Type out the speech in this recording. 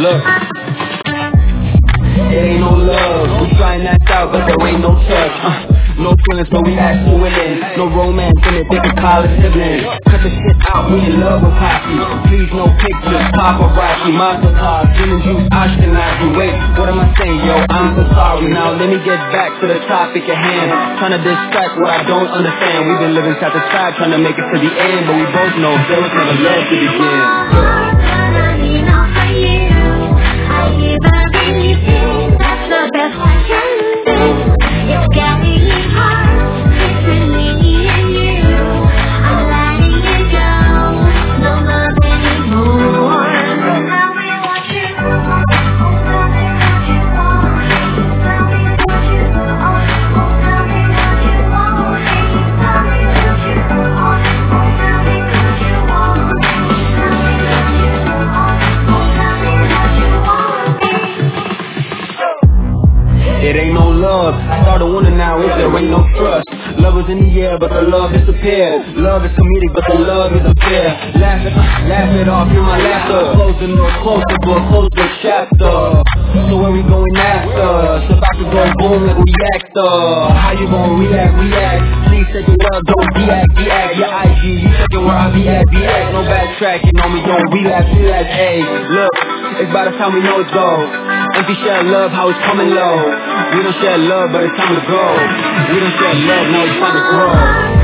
look. It ain't no love, we try and act out, but there ain't no touch. No feelings, but we act to willing. No romance in it, think it's college siblings. Cut the shit out, we in love with Poppy. Please no pictures, paparazzi. Masterclass, gin and juice, Ashkenazi. Wait, what am I saying, yo? I'm so sorry. Now let me get back to the topic at hand. Trying to distract what I don't understand. We've been living side to side, trying to make it to the end, but we both know there was never love to begin. That's the best I can do. It's getting hard between me and you. I'm letting it go, no love anymore. Tell me what you want. Tell me what you want. Tell me what you want. Tell me what you want. Tell me what you want. Tell me what you want. Tell me what you want. Tell me what you want. It ain't no love, started wondering now if there ain't no trust. Love was in the air, but the love disappeared. Love is comedic, but the love isn't fair. Laugh it off, hear my laughter. Close the door, closer to a closer chapter. So where we going after? So about to go boom like we actor. How you gon' react? Please check your world, don't react. Your IG, you checkin' where I be at. No backtracking on me, don't relapse. Hey, look, it's by the time we know it's go. Empty share love, how it's coming low. We don't share love, but it's time to grow. We don't share love, now it's time to grow.